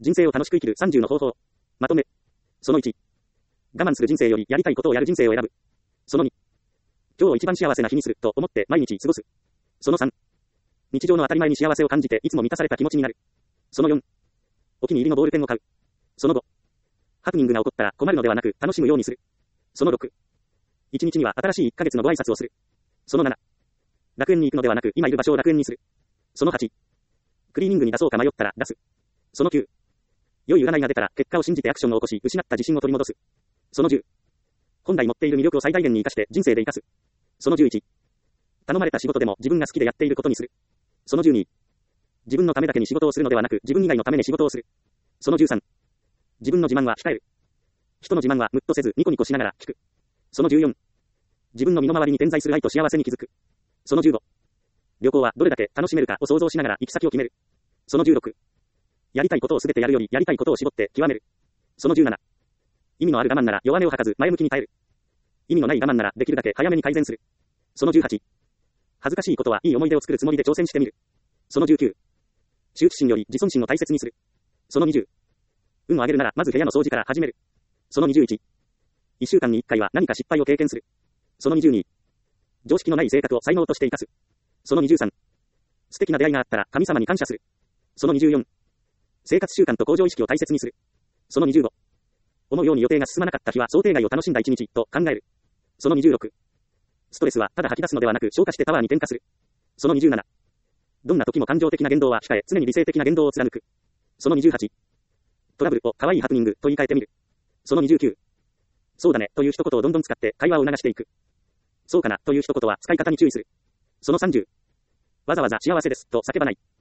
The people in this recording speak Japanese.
人生を楽しく生きる30の方法。まとめ。その1。我慢する人生よりやりたいことをやる人生を選ぶ。その2。今日を一番幸せな日にすると思って毎日過ごす。その3。日常の当たり前に幸せを感じていつも満たされた気持ちになる。その4。お気に入りのボールペンを買う。その5。ハプニングが起こったら困るのではなく楽しむようにする。その6。1日には新しい1ヶ月のご挨拶をする。その7。楽園に行くのではなく今いる場所を楽園にする。その8。クリーニングに出そうか迷ったら出す。その9。良い占いが出たら結果を信じてアクションを起こし失った自信を取り戻す。その10。本来持っている魅力を最大限に活かして人生で活かす。その11。頼まれた仕事でも自分が好きでやっていることにする。その12。自分のためだけに仕事をするのではなく自分以外のために仕事をする。その13。自分の自慢は控える。人の自慢はムッとせずニコニコしながら聞く。その14。自分の身の回りに点在する愛と幸せに気づく。その15。旅行はどれだけ楽しめるかを想像しながら行き先を決める。その16。やりたいことをすべてやるよりやりたいことを絞って極める。その17。意味のある我慢なら弱音を吐かず前向きに耐える。意味のない我慢ならできるだけ早めに改善する。その18。恥ずかしいことはいい思い出を作るつもりで挑戦してみる。その19。羞恥心より自尊心を大切にする。その20。運を上げるならまず部屋の掃除から始める。その21。1週間に1回は何か失敗を経験する。その22。常識のない性格を才能として生かす。その23。素敵な出会いがあったら神様に感謝する。その24。生活習慣と向上意識を大切にする。その25。思うように予定が進まなかった日は想定外を楽しんだ一日と考える。その26。ストレスはただ吐き出すのではなく消化してパワーに転化する。その27。どんな時も感情的な言動は控え常に理性的な言動を貫く。その28。トラブルを可愛いハプニングと言い換えてみる。その29。そうだねという一言をどんどん使って会話を促していく。そうかなという一言は使い方に注意する。その30。わざわざ幸せですと叫ばない。